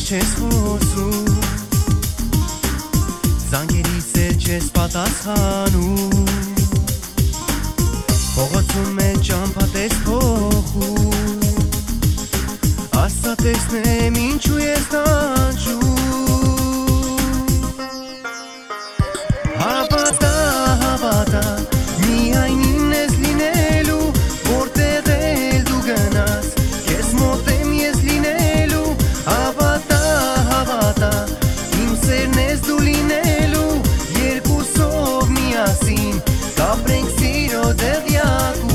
չես խոսում, զանգերիս էլ չես պատասխանում, փողոցում էլ ճամփա տես փոխում, ասա տեսնեմ ինչու ես տանջում, հավատա, միայն ինն ես լինելու, որտեղ էլ դու գնաս, քեզ մոտ եմ ես լինելու, հավատա, իմ սերն ես դու լինելու, երկուսով միասին, կապրենք սիրո դղյակում.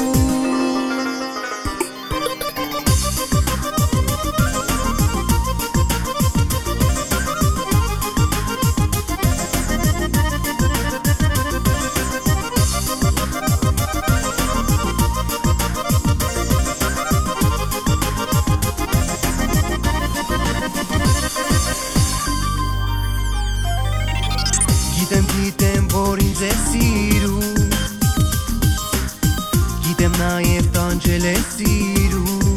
Գիտեմ, որ ինձ է սիրում, գիտեմ նաև տանջել է սիրում,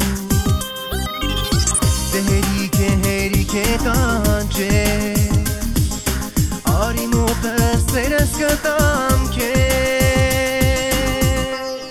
դե հերիք է տանջես, արի մոտս սերս կտամ քեզ,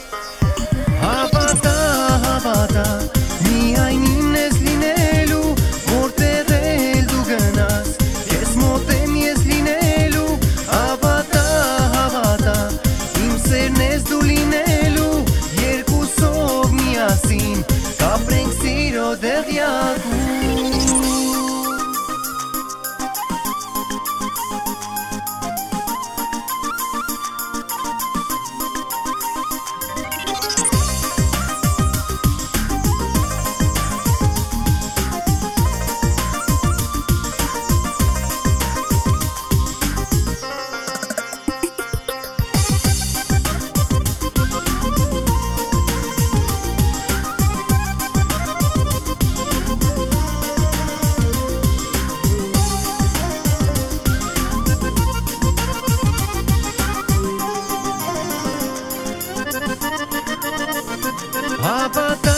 հավատա, միայն ինն ես լինելու, որտեղ էլ դու գնաս, քեզ մոտ եմ ես լինելու, հավատա, իմ սերն ես դու լինելու, երկուսով միասին, կապրենք սիրո դղյակում. Հավատա